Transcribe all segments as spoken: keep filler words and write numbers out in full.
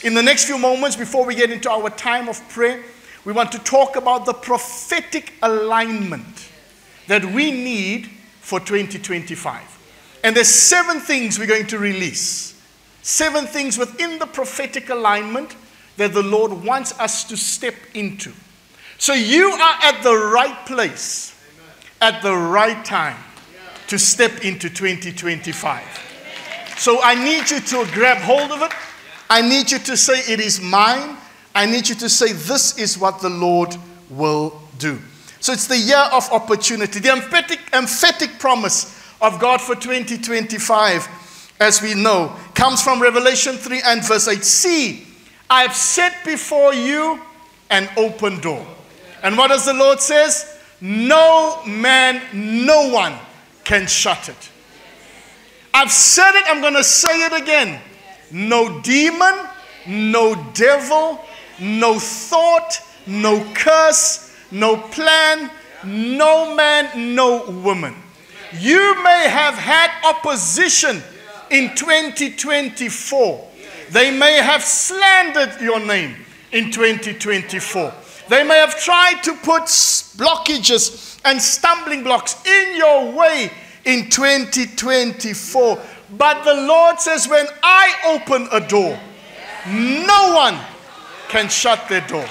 In the next few moments, before we get into our time of prayer, we want to talk about the prophetic alignment that we need for twenty twenty-five. And there's seven things we're going to release. Seven things within the prophetic alignment that the Lord wants us to step into. So you are at the right place, at the right time to step into twenty twenty-five. So I need you to grab hold of it. I need you to say, it is mine. I need you to say, this is what the Lord will do. So it's the year of opportunity. The emphatic, emphatic promise of God for twenty twenty-five, as we know, comes from Revelation three and verse eight. See, I have set before you an open door. And what does the Lord says? No man, no one can shut it. I've said it, I'm going to say it again. No demon, no devil, no thought, no curse, no plan, no man, no woman. You may have had opposition in twenty twenty-four. They may have slandered your name in twenty twenty-four. They may have tried to put blockages and stumbling blocks in your way in twenty twenty-four. But the Lord says, when I open a door, no one can shut their door.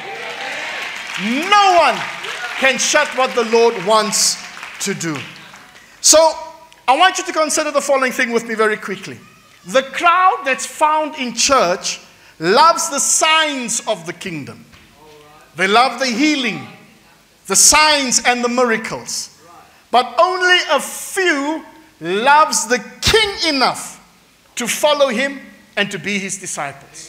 No one can shut what the Lord wants to do. So, I want you to consider the following thing with me very quickly. The crowd that's found in church loves the signs of the kingdom. They love the healing, the signs and the miracles. But only a few loves the king enough to follow him and to be his disciples.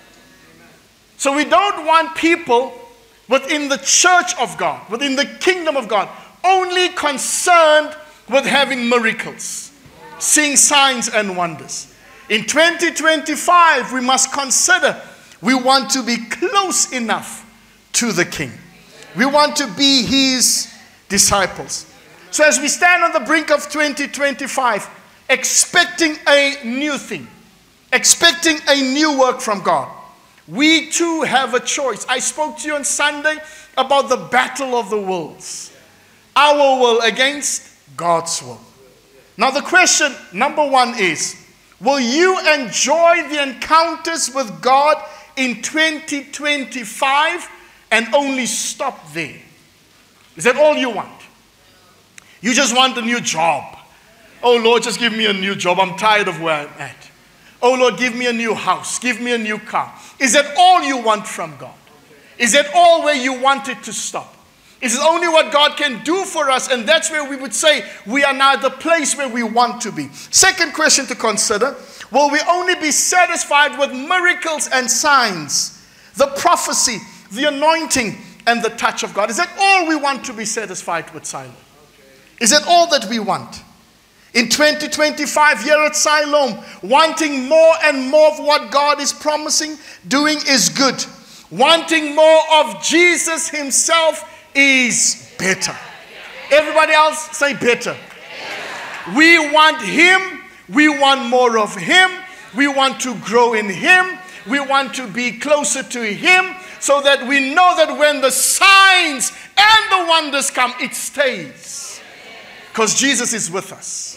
So we don't want people within the church of God, within the kingdom of God, only concerned with having miracles, seeing signs and wonders. In twenty twenty-five, we must consider we want to be close enough to the King. We want to be his disciples. So as we stand on the brink of twenty twenty-five, expecting a new thing, expecting a new work from God, we too have a choice. I spoke to you on Sunday about the battle of the wills. Our will against God's will. Now the question, number one is, will you enjoy the encounters with God in twenty twenty-five and only stop there? Is that all you want? You just want a new job. Oh Lord, just give me a new job. I'm tired of where I'm at. Oh Lord, give me a new house. Give me a new car. Is that all you want from God? Is that all where you want it to stop? Is it only what God can do for us? And that's where we would say we are now at the place where we want to be. Second question to consider. Will we only be satisfied with miracles and signs? The prophecy, the anointing, and the touch of God. Is that all we want to be satisfied with, Siloam? Is that all that we want? In twenty twenty-five, here at Siloam, wanting more and more of what God is promising, doing is good. Wanting more of Jesus himself is better. Everybody else say better. We want him. We want more of him. We want to grow in him. We want to be closer to him so that we know that when the signs and the wonders come, it stays. Because Jesus is with us.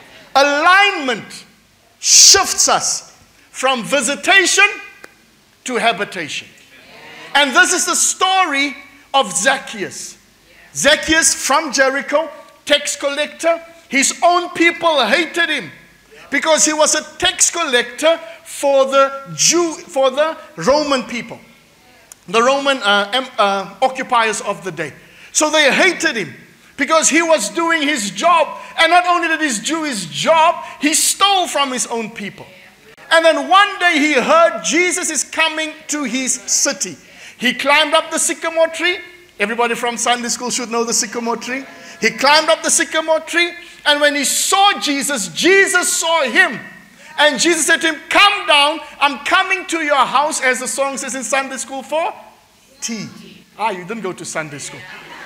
Alignment shifts us from visitation to habitation. And this is the story of Zacchaeus. Zacchaeus from Jericho, tax collector. His own people hated him because he was a tax collector for the Jew, for the Roman people, the Roman uh, um, uh, occupiers of the day. So they hated him because he was doing his job. And not only did he do his job, he stole from his own people. And then one day he heard Jesus is coming to his city. He climbed up the sycamore tree. Everybody from Sunday school should know the sycamore tree. He climbed up the sycamore tree. And when he saw Jesus, Jesus saw him. And Jesus said to him, come down. I'm coming to your house, as the song says in Sunday school, for tea. Ah, you didn't go to Sunday school.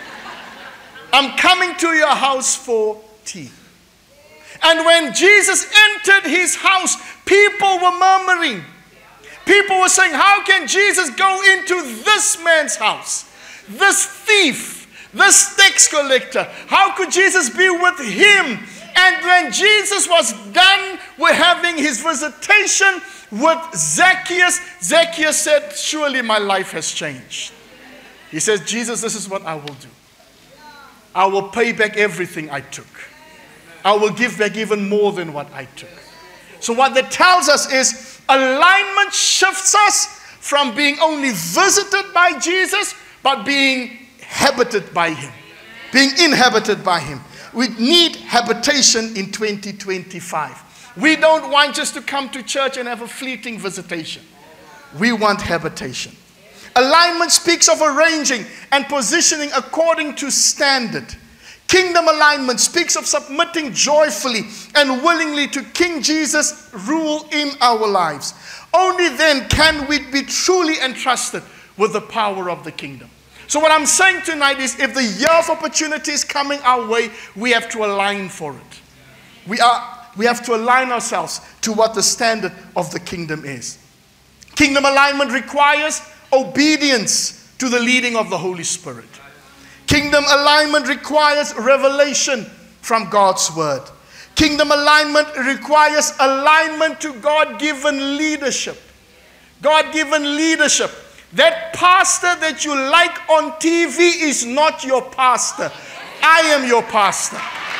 I'm coming to your house for tea. And when Jesus entered his house, people were murmuring. People were saying, how can Jesus go into this man's house? This thief, this tax collector. How could Jesus be with him? And when Jesus was done with having his visitation with Zacchaeus, Zacchaeus said, surely my life has changed. He says, Jesus, this is what I will do. I will pay back everything I took. I will give back even more than what I took. So what that tells us is alignment shifts us from being only visited by Jesus, but being habited by him, being inhabited by him. We need habitation in twenty twenty-five. We don't want just to come to church and have a fleeting visitation. We want habitation. Alignment speaks of arranging and positioning according to standard. Kingdom alignment speaks of submitting joyfully and willingly to King Jesus' rule in our lives. Only then can we be truly entrusted with the power of the kingdom. So what I'm saying tonight is, if the year of opportunity is coming our way, we have to align for it. We are, we have to align ourselves to what the standard of the kingdom is. Kingdom alignment requires obedience to the leading of the Holy Spirit. Kingdom alignment requires revelation from God's word. Kingdom alignment requires alignment to God-given leadership. God-given leadership. That pastor that you like on T V is not your pastor. I am your pastor.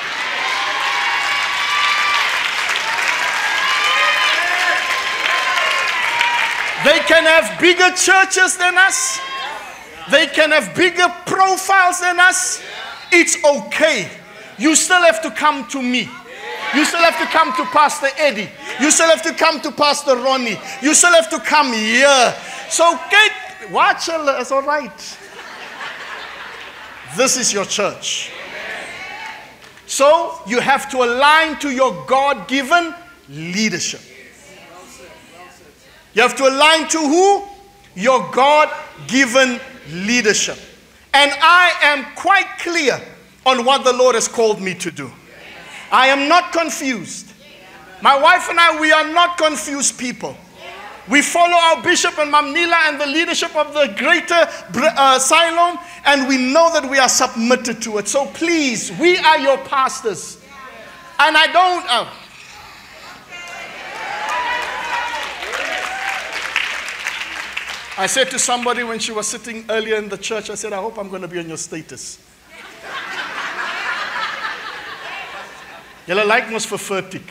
They can have bigger churches than us. They can have bigger profiles than us. It's okay. You still have to come to me. You still have to come to Pastor Eddie. You still have to come to Pastor Ronnie. You still have to come here. So get, watch it, it's all right. This is your church. So you have to align to your God-given leadership. You have to align to who? Your God-given leadership. And I am quite clear on what the Lord has called me to do. I am not confused. My wife and I, we are not confused people. We follow our bishop and Mam Nila and the leadership of the greater uh, Siloam, and we know that we are submitted to it. So please, we are your pastors. And I don't... Uh, I said to somebody when she was sitting earlier in the church, I said, I hope I'm going to be on your status. Julle lyk mos verfurtig.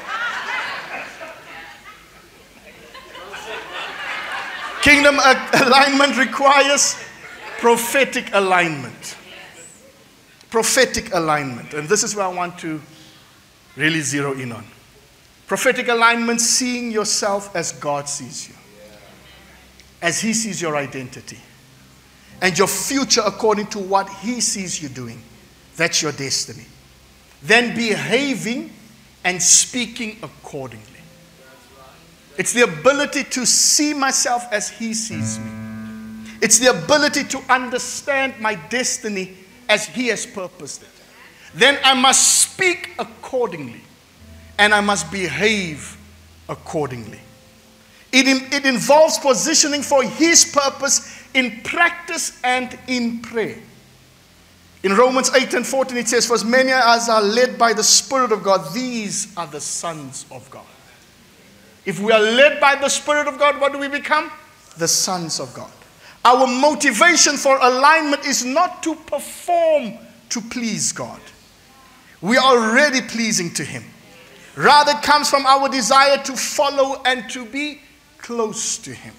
Kingdom alignment requires prophetic alignment. Prophetic alignment. And this is where I want to really zero in on. Prophetic alignment, seeing yourself as God sees you. As he sees your identity. And your future according to what he sees you doing. That's your destiny. Then behaving and speaking accordingly. It's the ability to see myself as he sees me. It's the ability to understand my destiny as he has purposed it. Then I must speak accordingly. And I must behave accordingly. It, it involves positioning for his purpose in practice and in prayer. In Romans eight and fourteen it says, for as many as are led by the Spirit of God, these are the sons of God. If we are led by the Spirit of God, what do we become? The sons of God. Our motivation for alignment is not to perform to please God. We are already pleasing to him. Rather, it comes from our desire to follow and to be close to him.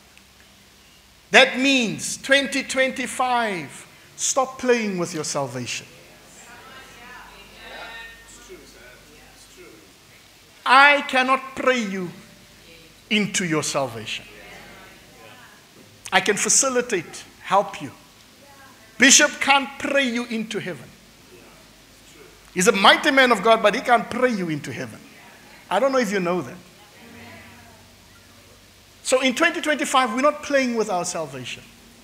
That means twenty twenty-five, stop playing with your salvation. I cannot pray you into your salvation. I can facilitate, help you. Bishop can't pray you into heaven. He's a mighty man of God, but he can't pray you into heaven. I don't know if you know that. So in twenty twenty-five, we're not playing with our salvation.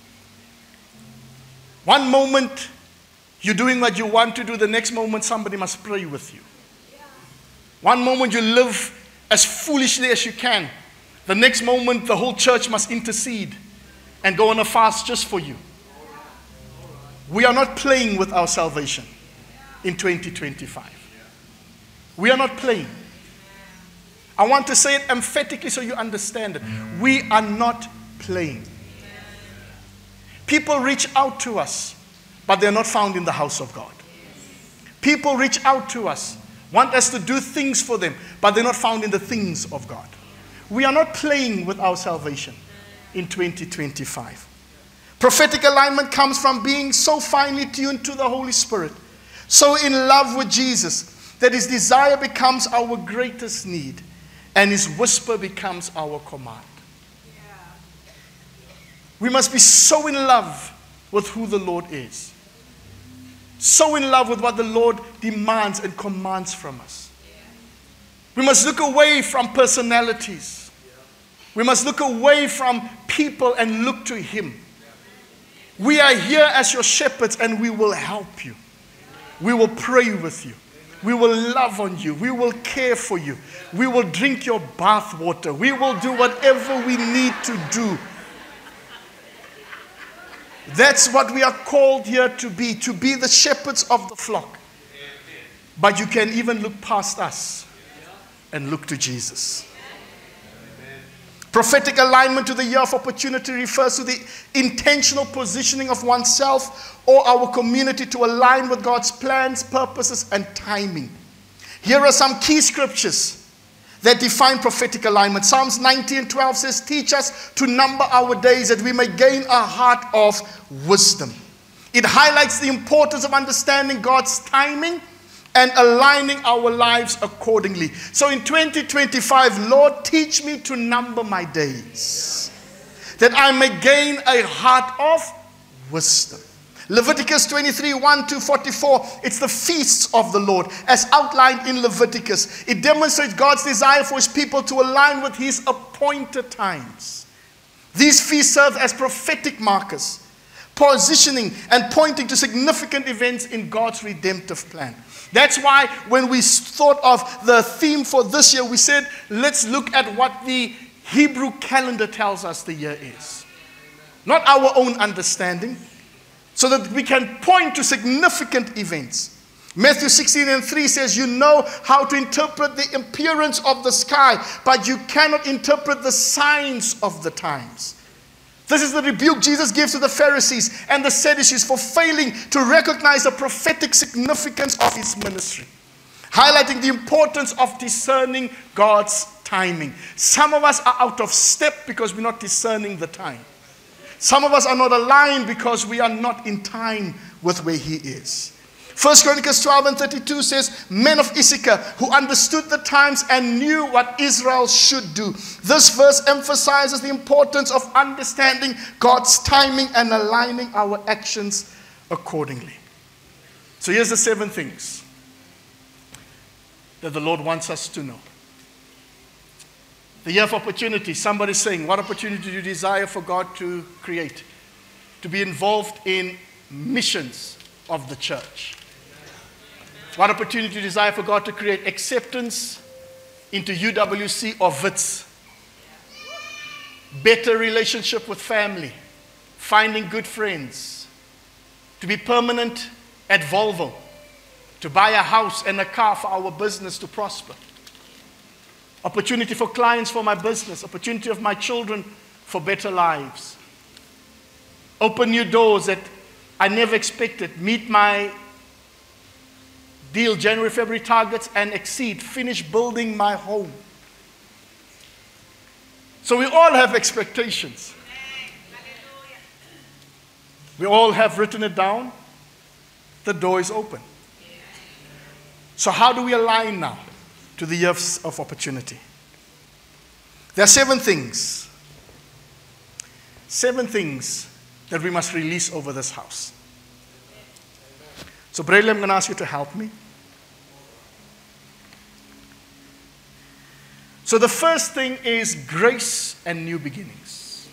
One moment, you're doing what you want to do. The next moment, somebody must pray with you. One moment, you live as foolishly as you can. The next moment, the whole church must intercede and go on a fast just for you. We are not playing with our salvation in twenty twenty-five. We are not playing. I want to say it emphatically so you understand it. We are not playing. People reach out to us, but they're not found in the house of God. People reach out to us, want us to do things for them, but they're not found in the things of God. We are not playing with our salvation in twenty twenty-five. Prophetic alignment comes from being so finely tuned to the Holy Spirit, so in love with Jesus, that his desire becomes our greatest need, and his whisper becomes our command. We must be so in love with who the Lord is. So in love with what the Lord demands and commands from us. We must look away from personalities. We must look away from people and look to him. We are here as your shepherds, and we will help you. We will pray with you. We will love on you. We will care for you. We will drink your bath water. We will do whatever we need to do. That's what we are called here to be, to be the shepherds of the flock. But you can even look past us and look to Jesus. Prophetic alignment to the year of opportunity refers to the intentional positioning of oneself or our community to align with God's plans, purposes, and timing. Here are some key scriptures that define prophetic alignment. Psalms ninety and twelve says, teach us to number our days that we may gain a heart of wisdom. It highlights the importance of understanding God's timing and aligning our lives accordingly. So in twenty twenty-five, Lord, teach me to number my days, that I may gain a heart of wisdom. Leviticus twenty-three, one to forty-four, it's the feasts of the Lord as outlined in Leviticus. It demonstrates God's desire for his people to align with his appointed times. These feasts serve as prophetic markers, positioning and pointing to significant events in God's redemptive plan. That's why when we thought of the theme for this year, we said, let's look at what the Hebrew calendar tells us the year is. Not our own understanding, so that we can point to significant events. Matthew sixteen and three says, you know how to interpret the appearance of the sky, but you cannot interpret the signs of the times. This is the rebuke Jesus gives to the Pharisees and the Sadducees for failing to recognize the prophetic significance of his ministry, highlighting the importance of discerning God's timing. Some of us are out of step because we're not discerning the time. Some of us are not aligned because we are not in time with where he is. First Chronicles twelve and thirty-two says, men of Issachar who understood the times and knew what Israel should do. This verse emphasizes the importance of understanding God's timing and aligning our actions accordingly. So here's the seven things that the Lord wants us to know. The year of opportunity. Somebody's saying, what opportunity do you desire for God to create? To be involved in missions of the church. What opportunity do you desire for God to create? Acceptance into U W C or V I T S. Better relationship with family. Finding good friends. To be permanent at Volvo. To buy a house and a car for our business to prosper. Opportunity for clients for my business. Opportunity of my children for better lives. Open new doors that I never expected. Meet my deal, January, February targets and exceed. Finish building my home. So we all have expectations. We all have written it down. The door is open. So how do we align now to the years of opportunity? There are seven things. Seven things that we must release over this house. So Bradley, I'm going to ask you to help me. So the first thing is grace and new beginnings.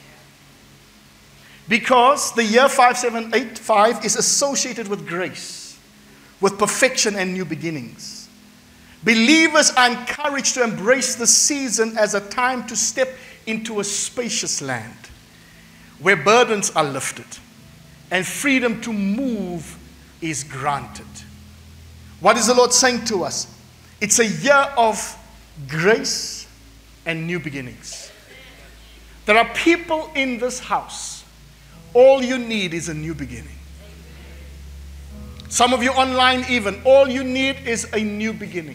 Because the year five seven eight five is associated with grace, with perfection and new beginnings. Believers are encouraged to embrace the season as a time to step into a spacious land where burdens are lifted and freedom to move is granted. What is the Lord saying to us? It's a year of grace and new beginnings. There are people in this house, all you need is a new beginning. Some of you online even, all you need is a new beginning.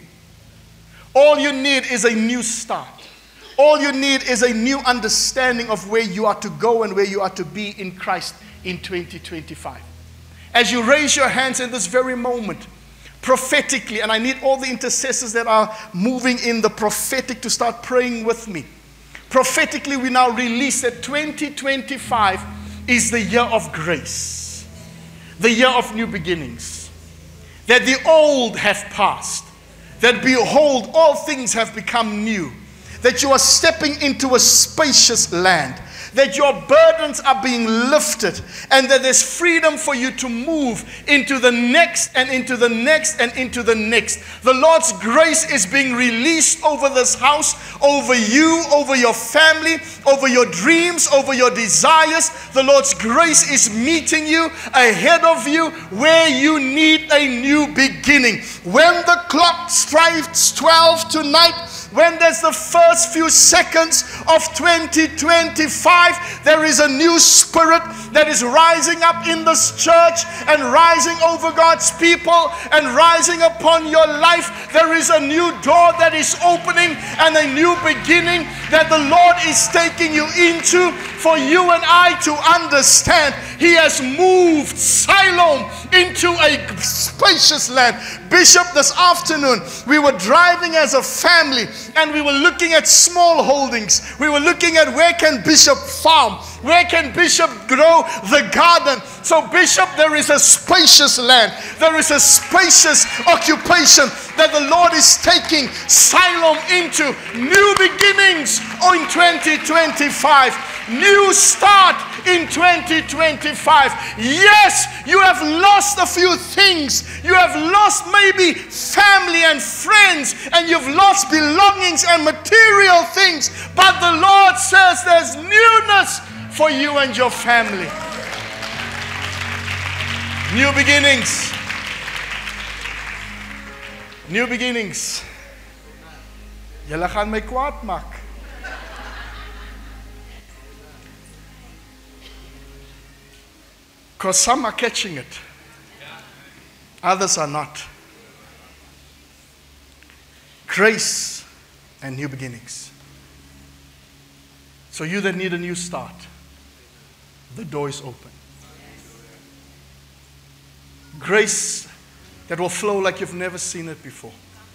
All you need is a new start. All you need is a new understanding of where you are to go and where you are to be in Christ in twenty twenty-five. As you raise your hands in this very moment, prophetically, and I need all the intercessors that are moving in the prophetic to start praying with me. Prophetically, we now release that twenty twenty-five is the year of grace, the year of new beginnings, that the old have passed, that behold, all things have become new, that you are stepping into a spacious land, that your burdens are being lifted, and that there's freedom for you to move into the next and into the next and into the next. The Lord's grace is being released over this house, over you, over your family, over your dreams, over your desires. The Lord's grace is meeting you ahead of you where you need a new beginning. When the clock strikes twelve tonight, when there's the first few seconds of twenty twenty-five, there is a new spirit that is rising up in this church and rising over God's people and rising upon your life. There is a new door that is opening and a new beginning that the Lord is taking you into for you and I to understand. He has moved Siloam into a spacious land. Bishop, this afternoon, we were driving as a family and we were looking at small holdings. We were looking at where can Bishop farm? Where can Bishop grow the garden? So Bishop, there is a spacious land. There is a spacious occupation that the Lord is taking Siloam into. New beginnings in twenty twenty-five. New start in twenty twenty-five. Yes, you have lost a few things. You have lost maybe family and friends, and you've lost belongings and material things. But the Lord says there's newness for you and your family. New beginnings. New beginnings. Julle gaan my kwaad maak. Because some are catching it. Others are not. Grace and new beginnings. So you that need a new start, the door is open. Grace that will flow like you've never seen it before.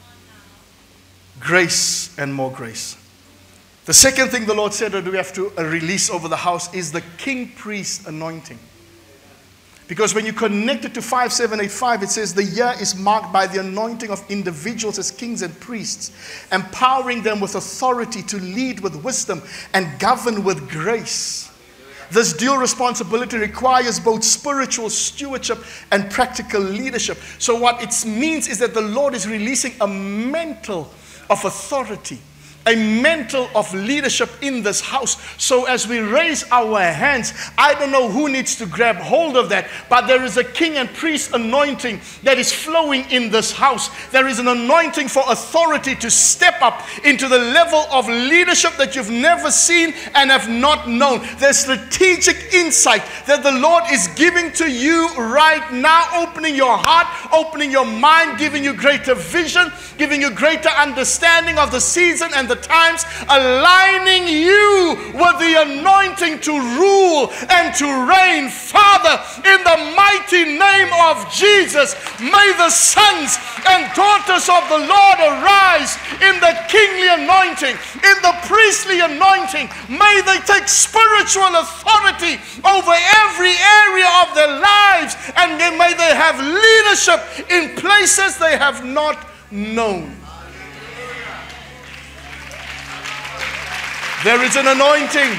Grace and more grace. The second thing the Lord said that we have to release over the house is the king priest anointing. Because when you connect it to five seven eight five, it says the year is marked by the anointing of individuals as kings and priests, empowering them with authority to lead with wisdom and govern with grace. This dual responsibility requires both spiritual stewardship and practical leadership. So what it means is that the Lord is releasing a mantle of authority, a mantle of leadership in this house. So as we raise our hands, I don't know who needs to grab hold of that, but there is a king and priest anointing that is flowing in this house. There is an anointing for authority to step up into the level of leadership that you've never seen and have not known. There's strategic insight that the Lord is giving to you right now, opening your heart, opening your mind, giving you greater vision, giving you greater understanding of the season and the times, aligning you with the anointing to rule and to reign. Father, in the mighty name of Jesus, may the sons and daughters of the Lord arise in the kingly anointing, in the priestly anointing. May they take spiritual authority over every area of their lives, and may they have leadership in places they have not known. There is an anointing.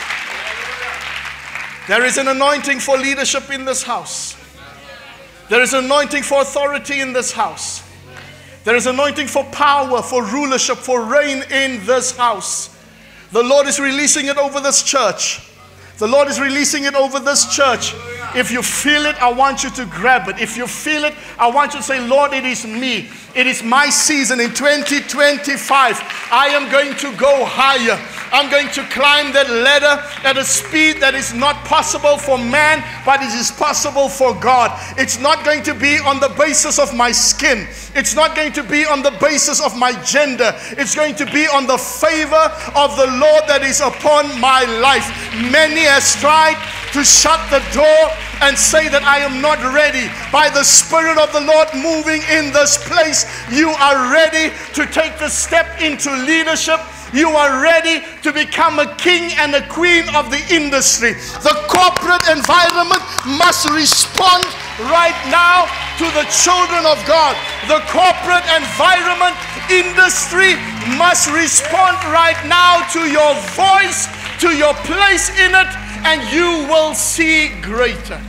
There is an anointing for leadership in this house. There is an anointing for authority in this house. There is anointing for power, for rulership, for reign in this house. The Lord is releasing it over this church. The Lord is releasing it over this church. If you feel it, I want you to grab it. If you feel it, I want you to say, Lord, it is me. It is my season in twenty twenty-five. I am going to go higher. I'm going to climb that ladder at a speed that is not possible for man, but it is possible for God. It's not going to be on the basis of my skin. It's not going to be on the basis of my gender. It's going to be on the favor of the Lord that is upon my life. Many has tried to shut the door and say that I am not ready. By the Spirit of the Lord moving in this place, you are ready to take the step into leadership. You are ready to become a king and a queen of the industry. The corporate environment must respond right now to the children of God. The corporate environment, industry must respond right now to your voice, to your place in it, and you will see greater.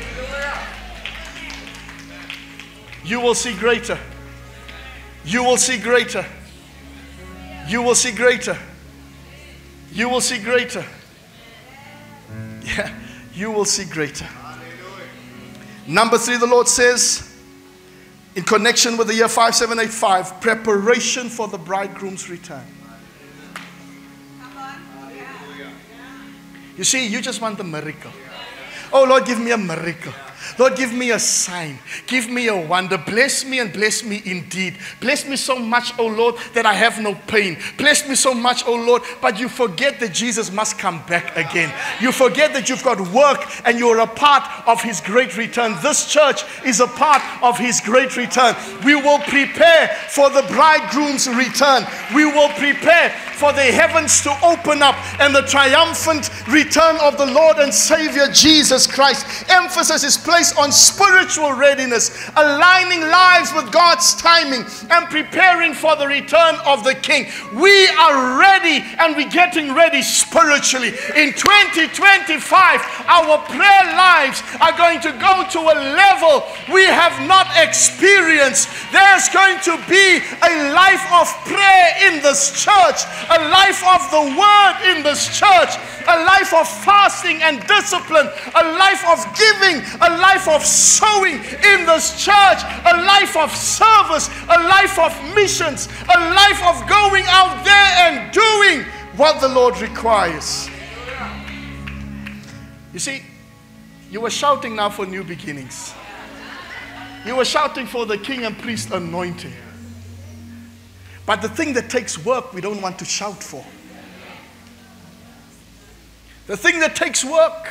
You will see greater. You will see greater. You will see greater. You will see greater. Yeah, you will see greater. Number three, the Lord says, in connection with the year five seven eight five, preparation for the bridegroom's return. You see, you just want the miracle. Oh Lord, give me a miracle. Lord, give me a sign. Give me a wonder. Bless me and bless me indeed. Bless me so much, oh Lord, that I have no pain. Bless me so much, oh Lord, but you forget that Jesus must come back again. You forget that you've got work and you're a part of his great return. This church is a part of his great return. We will prepare for the bridegroom's return. We will prepare for the heavens to open up and the triumphant return of the Lord and Savior Jesus Christ. Emphasis is placed on spiritual readiness, aligning lives with God's timing and preparing for the return of the King. We are ready and we're getting ready spiritually. In twenty twenty-five, our prayer lives are going to go to a level we have not experienced. There's going to be a life of prayer in this church, a life of the word in this church, a life of fasting and discipline, a life of giving, a life of sowing in this church, a life of service, a life of missions, a life of going out there and doing what the Lord requires. You see, you were shouting now for new beginnings. You were shouting for the king and priest anointing. But the thing that takes work, we don't want to shout for. The thing that takes work,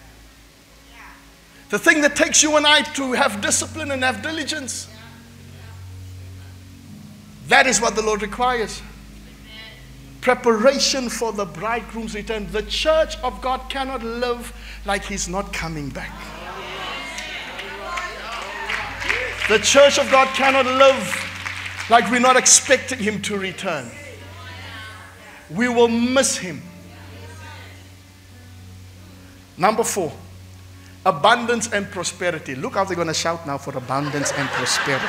the thing that takes you and I to have discipline and have diligence, that is what the Lord requires. Preparation for the bridegroom's return. The church of God cannot live like he's not coming back. The church of God cannot live like we're not expecting him to return. We will miss him. Number four, abundance and prosperity. Look how they're going to shout now for abundance and prosperity.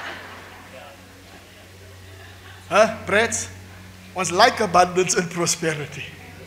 Huh, Brett? One's like abundance and prosperity.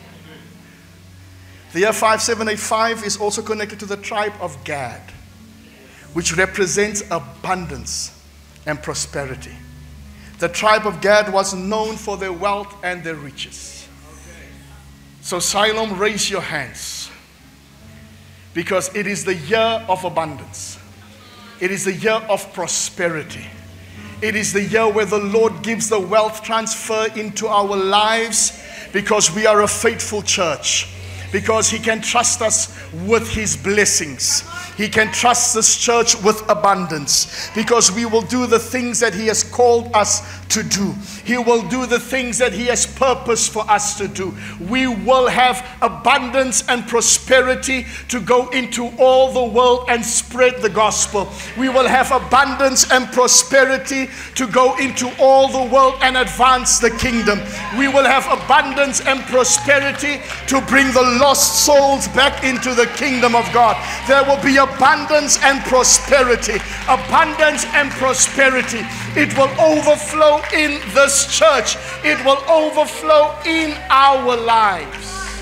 The year five seven eight five is also connected to the tribe of Gad, which represents abundance and prosperity. The tribe of Gad was known for their wealth and their riches. So Siloam, raise your hands, because it is the year of abundance. It is the year of prosperity. It is the year where the Lord gives the wealth transfer into our lives, because we are a faithful church. Because he can trust us with his blessings. He can trust this church with abundance, because we will do the things that he has called us to do. He will do the things that he has purposed for us to do. We will have abundance and prosperity to go into all the world and spread the gospel. We will have abundance and prosperity to go into all the world and advance the kingdom. We will have abundance and prosperity to bring the lost souls back into the kingdom of God. There will be abundance and prosperity. Abundance and prosperity. It will overflow in this church. It will overflow in our lives.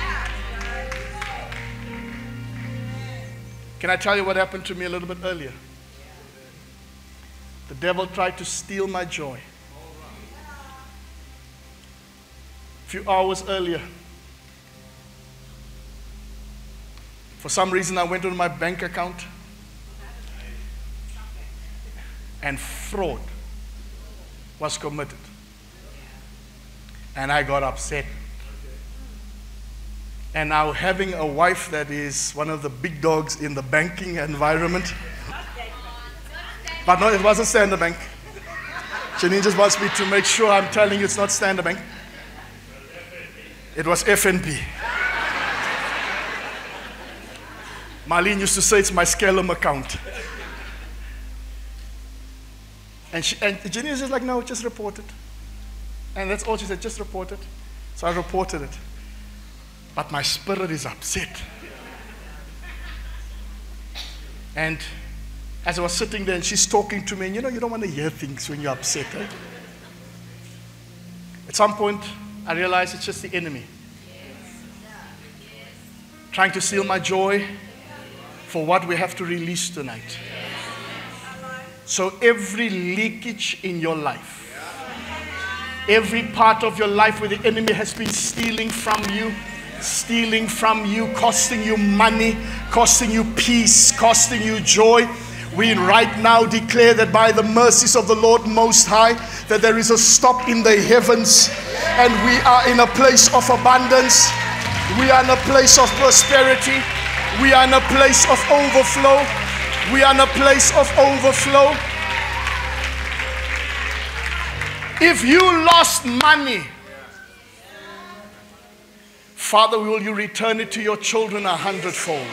Can I tell you what happened to me a little bit earlier? The devil tried to steal my joy. A few hours earlier, for some reason I went on my bank account and fraud was committed. And I got upset. And now, having a wife that is one of the big dogs in the banking environment, but no, it wasn't Standard Bank. Janine just wants me to make sure I'm telling you it's not Standard Bank. It was F N B. Marlene used to say it's my Scalum account. And, she, and Janine is just like, no, just report it. And that's all she said, just report it. So I reported it. But my spirit is upset. And as I was sitting there and she's talking to me, and you know, you don't want to hear things when you're upset, right? At some point, I realized it's just the enemy trying to steal my joy for what we have to release tonight. So every leakage in your life, every part of your life where the enemy has been stealing from you, stealing from you, costing you money, costing you peace, costing you joy, we right now declare that by the mercies of the Lord Most High, that there is a stop in the heavens, and we are in a place of abundance. We are in a place of prosperity. We are in a place of overflow. We are in a place of overflow. If you lost money, Father, will you return it to your children a hundredfold?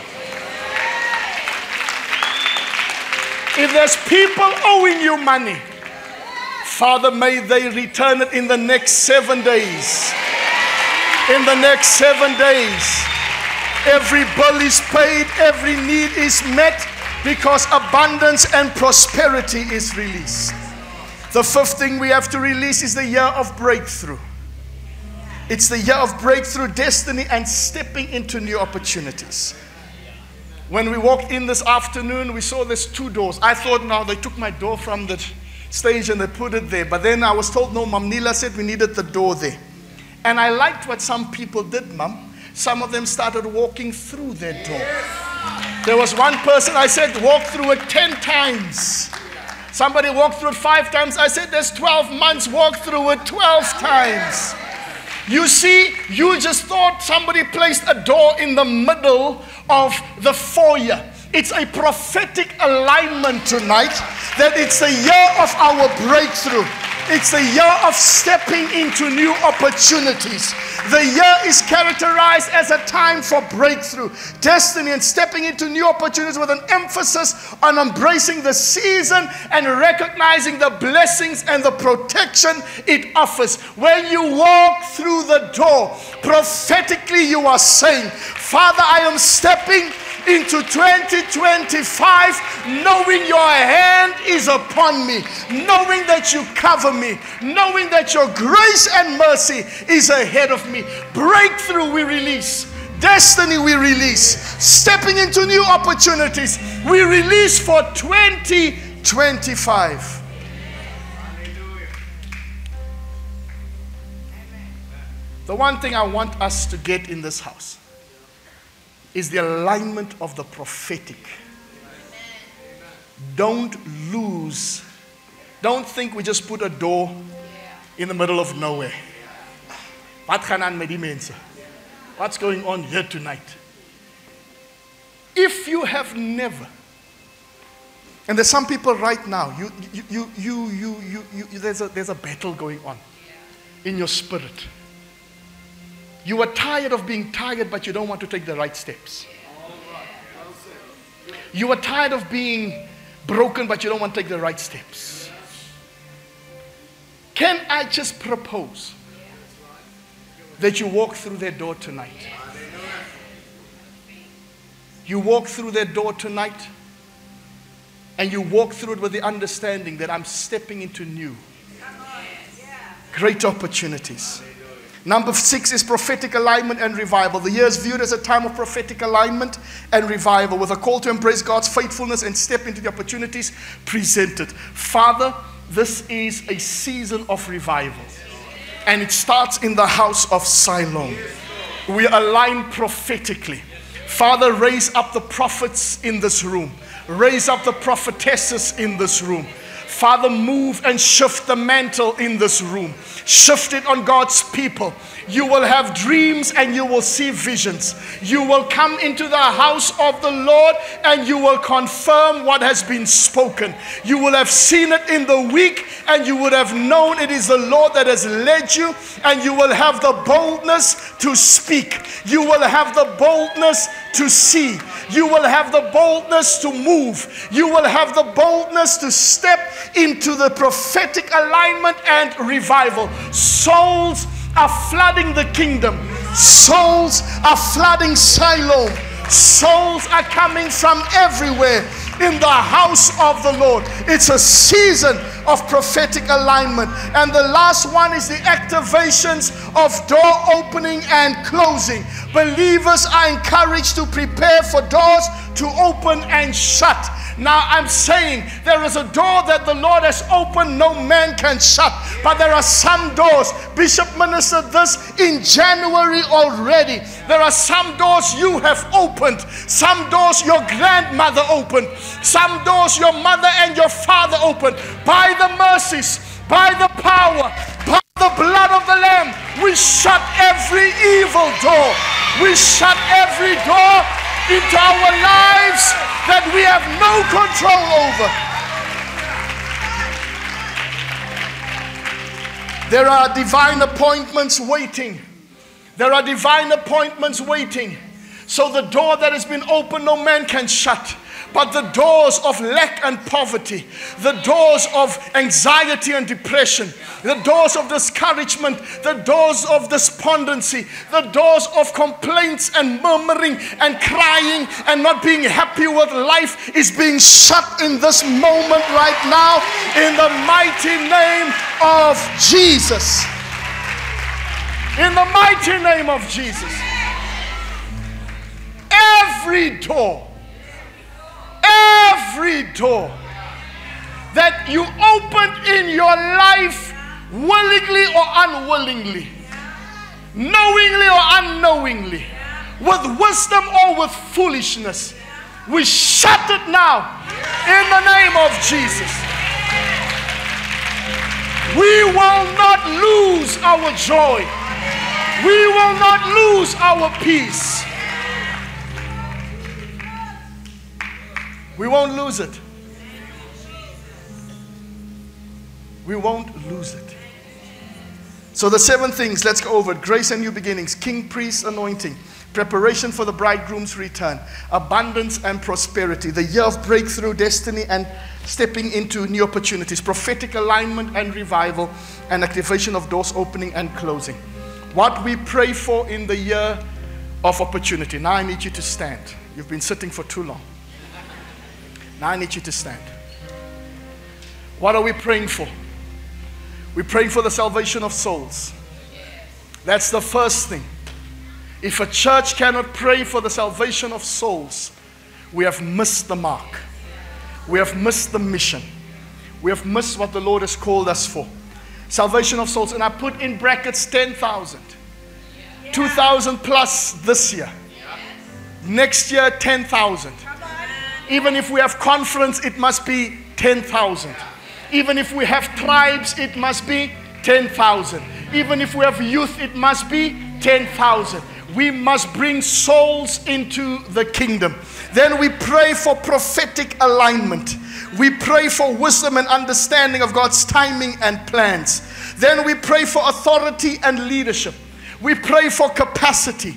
If there's people owing you money, Father, may they return it in the next seven days. In the next seven days. Every bill is paid, every need is met, because abundance and prosperity is released. The fifth thing we have to release is the year of breakthrough. It's the year of breakthrough, destiny, and stepping into new opportunities. When we walked in this afternoon, we saw there's two doors. I thought, now they took my door from the stage and they put it there. But then I was told, no, Mom Nila said we needed the door there. And I liked what some people did, Mom. Some of them started walking through their door. There was one person, I said, walk through it ten times. Somebody walked through it five times. I said, there's twelve months, walk through it twelve times. You see, you just thought somebody placed a door in the middle of the foyer. It's a prophetic alignment tonight that it's the year of our breakthrough. It's the year of stepping into new opportunities. The year is characterized as a time for breakthrough, destiny, and stepping into new opportunities with an emphasis on embracing the season and recognizing the blessings and the protection it offers. When you walk through the door, prophetically you are saying, Father, I am stepping into twenty twenty-five, knowing your hand is upon me, knowing that you cover me, knowing that your grace and mercy is ahead of me. Breakthrough we release, destiny we release, stepping into new opportunities we release for twenty twenty-five. The one thing I want us to get in this house is the alignment of the prophetic. Don't lose. Don't think we just put a door in the middle of nowhere. What's going on here tonight? If you have never, and there's some people right now, you, you, you, you, you, you, you, there's a, there's a battle going on in your spirit. You are tired of being tired, but you don't want to take the right steps. You are tired of being broken, but you don't want to take the right steps. Can I just propose that you walk through their door tonight? You walk through that door tonight, and you walk through it with the understanding that I'm stepping into new, great opportunities. Number six is prophetic alignment and revival. The year is viewed as a time of prophetic alignment and revival, with a call to embrace God's faithfulness and step into the opportunities presented. Father, this is a season of revival, and it starts in the house of Siloam. We align prophetically. Father, raise up the prophets in this room. Raise up the prophetesses in this room. Father, move and shift the mantle in this room. Shift it on God's people. You will have dreams and you will see visions. You will come into the house of the Lord and you will confirm what has been spoken. You will have seen it in the week and you would have known it is the Lord that has led you, and you will have the boldness to speak. You will have the boldness to see. You will have the boldness to move. You will have the boldness to step into the prophetic alignment and revival. Souls are flooding the kingdom. Souls are flooding Siloam. Souls are coming from everywhere in the house of the Lord. It's a season of prophetic alignment. And the last one is the activations of door opening and closing. Believers are encouraged to prepare for doors to open and shut. Now I'm saying there is a door that the Lord has opened, no man can shut. But there are some doors. Bishop ministered this in January already. There are some doors you have opened. Some doors your grandmother opened. Some doors your mother and your father opened. By the mercies, by the power, by the blood of the Lamb, we shut every evil door. We shut every door into our lives that we have no control over. There are divine appointments waiting. There are divine appointments waiting. So the door that has been opened, no man can shut. But the doors of lack and poverty, the doors of anxiety and depression, the doors of discouragement, the doors of despondency, the doors of complaints and murmuring and crying and not being happy with life is being shut in this moment right now in the mighty name of Jesus. In the mighty name of Jesus. Every door, every door that you opened in your life, willingly or unwillingly, knowingly or unknowingly, with wisdom or with foolishness, we shut it now in the name of Jesus. We will not lose our joy. We will not lose our peace. We won't lose it. We won't lose it. So the seven things, let's go over it. Grace and new beginnings, king, priest, anointing, preparation for the bridegroom's return, abundance and prosperity, the year of breakthrough, destiny, and stepping into new opportunities, prophetic alignment and revival, and activation of doors opening and closing. What we pray for in the year of opportunity. Now I need you to stand. You've been sitting for too long. Now I need you to stand. What are we praying for? We're praying for the salvation of souls. That's the first thing. If a church cannot pray for the salvation of souls, we have missed the mark. We have missed the mission. We have missed what the Lord has called us for. Salvation of souls. And I put in brackets ten thousand. two thousand plus this year. Next year, ten thousand. Even if we have conference, it must be ten thousand. Even if we have tribes, it must be ten thousand. Even if we have youth, it must be ten thousand. We must bring souls into the kingdom. Then we pray for prophetic alignment. We pray for wisdom and understanding of God's timing and plans. Then we pray for authority and leadership. We pray for capacity.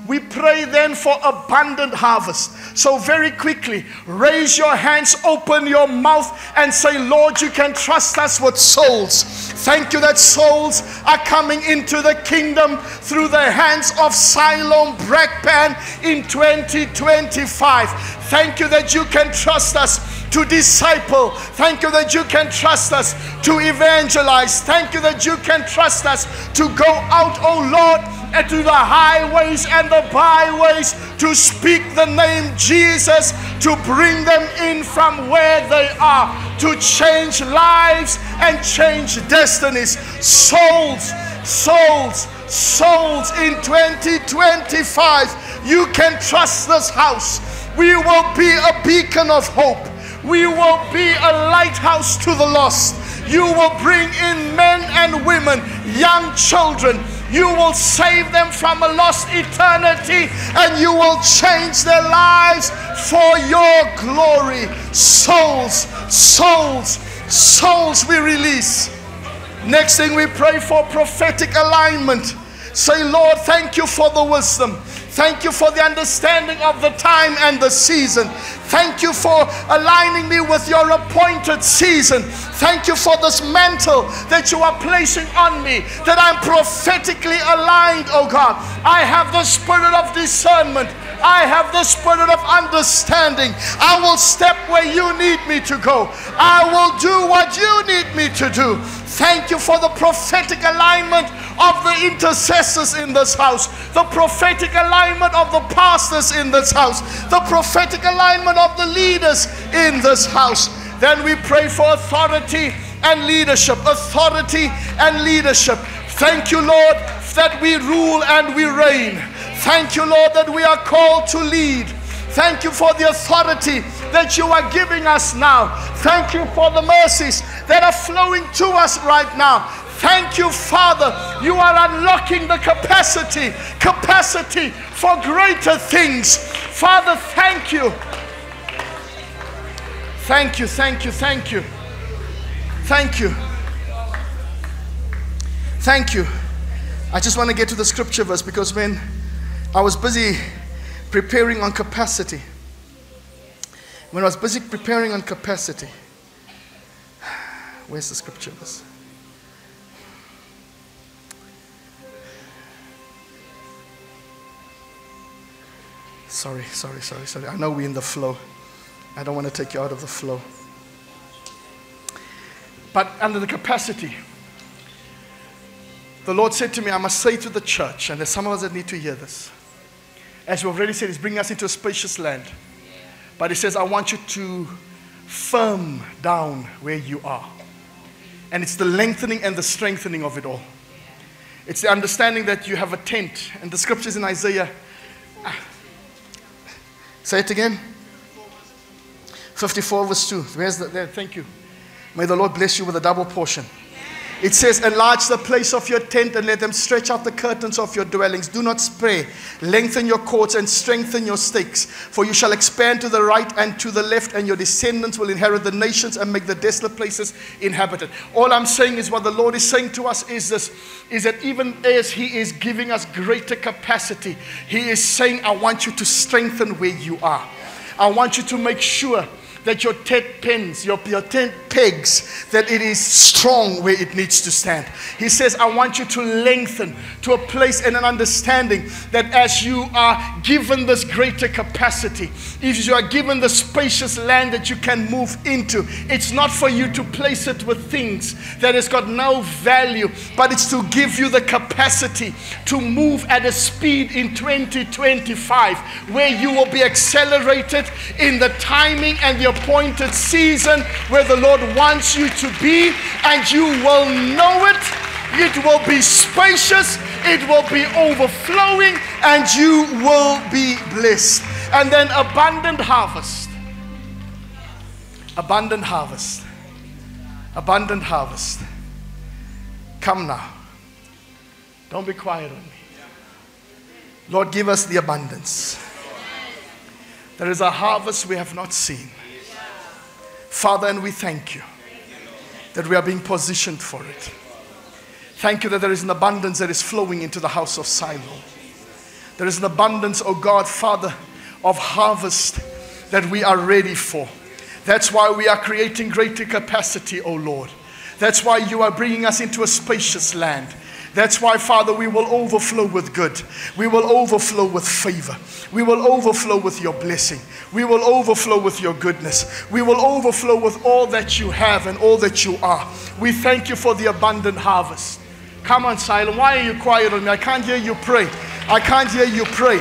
We pray then for abundant harvest. So very quickly, raise your hands, open your mouth, and say, Lord, you can trust us with souls. Thank you that souls are coming into the kingdom through the hands of Siloam Brakpan in twenty twenty-five. Thank you that you can trust us to disciple. Thank you that you can trust us to evangelize. Thank you that you can trust us to go out, oh Lord, and to the highways and the byways to speak the name Jesus, to bring them in from where they are, to change lives and change destinies. Souls, souls, souls in twenty twenty-five. You can trust this house. We will be a beacon of hope. We will be a lighthouse to the lost. You will bring in men and women, young children. You will save them from a lost eternity, and you will change their lives for your glory. Souls, souls, souls we release. Next thing, we pray for prophetic alignment. Say, Lord, thank you for the wisdom. Thank you for the understanding of the time and the season. Thank you for aligning me with your appointed season. Thank you for this mantle that you are placing on me, that I'm prophetically aligned, oh God. I have the spirit of discernment. I have the spirit of understanding. I will step where you need me to go. I will do what you need me to do. Thank you for the prophetic alignment of the intercessors in this house, the prophetic alignment of the pastors in this house, the prophetic alignment of the leaders in this house. Then we pray for authority and leadership, authority and leadership. Thank you, Lord, that we rule and we reign. Thank you, Lord, that we are called to lead. Thank you for the authority that you are giving us now. Thank you for the mercies that are flowing to us right now. Thank you, Father. You are unlocking the capacity, capacity for greater things. Father, thank you. Thank you, thank you, thank you. Thank you. Thank you. I just want to get to the scripture verse, because when I was busy preparing on capacity, when I was busy preparing on capacity, where's the scripture verse? Sorry, sorry, sorry, sorry. I know we're in the flow. I don't want to take you out of the flow. But under the capacity, the Lord said to me, I must say to the church, and there's some of us that need to hear this. As we've already said, He's bringing us into a spacious land. But He says, I want you to firm down where you are. And it's the lengthening and the strengthening of it all. It's the understanding that you have a tent. And the scriptures in Isaiah, say it again. fifty-four verse two. Where's the, there? Thank you. May the Lord bless you with a double portion. It says, enlarge the place of your tent and let them stretch out the curtains of your dwellings. Do not spray. Lengthen your cords and strengthen your stakes. For you shall expand to the right and to the left, and your descendants will inherit the nations and make the desolate places inhabited. All I'm saying is, what the Lord is saying to us is this, is that even as He is giving us greater capacity, He is saying, I want you to strengthen where you are. I want you to make sure that your tent pins, your, your tent pegs, that it is strong where it needs to stand. He says, I want you to lengthen to a place and an understanding that as you are given this greater capacity, if you are given the spacious land that you can move into, it's not for you to place it with things that has got no value, but it's to give you the capacity to move at a speed in twenty twenty-five where you will be accelerated in the timing and the appointed season where the Lord wants you to be, and you will know it. It will be spacious, it will be overflowing, and you will be blessed. And then abundant harvest. Abundant harvest. Abundant harvest. Come now. Don't be quiet on me. Lord, give us the abundance. There is a harvest we have not seen. Father, and we thank you that we are being positioned for it. Thank you that there is an abundance that is flowing into the house of Siloam. There is an abundance, oh God, Father, of harvest that we are ready for. That's why we are creating greater capacity, oh Lord. That's why you are bringing us into a spacious land. That's why, Father, we will overflow with good. We will overflow with favor. We will overflow with your blessing. We will overflow with your goodness. We will overflow with all that you have and all that you are. We thank you for the abundant harvest. Come on, Silent. Why are you quiet on me? I can't hear you pray. I can't hear you pray.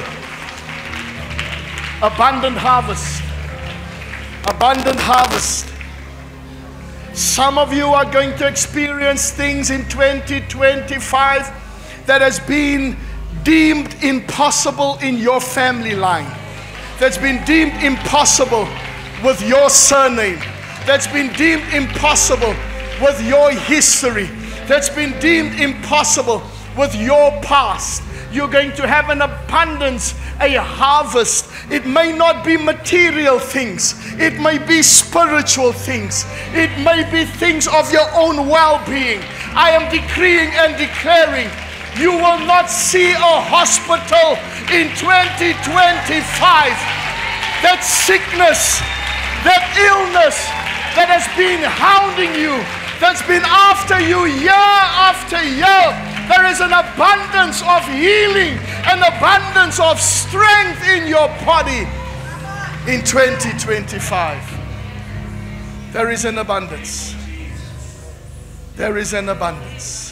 Abundant harvest. Abundant harvest. Some of you are going to experience things in twenty twenty-five that has been deemed impossible in your family line. That's been deemed impossible with your surname. That's been deemed impossible with your history. That's been deemed impossible with your past. You're going to have an abundance, a harvest. It may not be material things. It may be spiritual things. It may be things of your own well-being. I am decreeing and declaring, you will not see a hospital in twenty twenty-five. That sickness, that illness that has been hounding you, that's been after you year after year, there is an abundance of healing, an abundance of strength in your body in twenty twenty-five. There is an abundance. There is an abundance.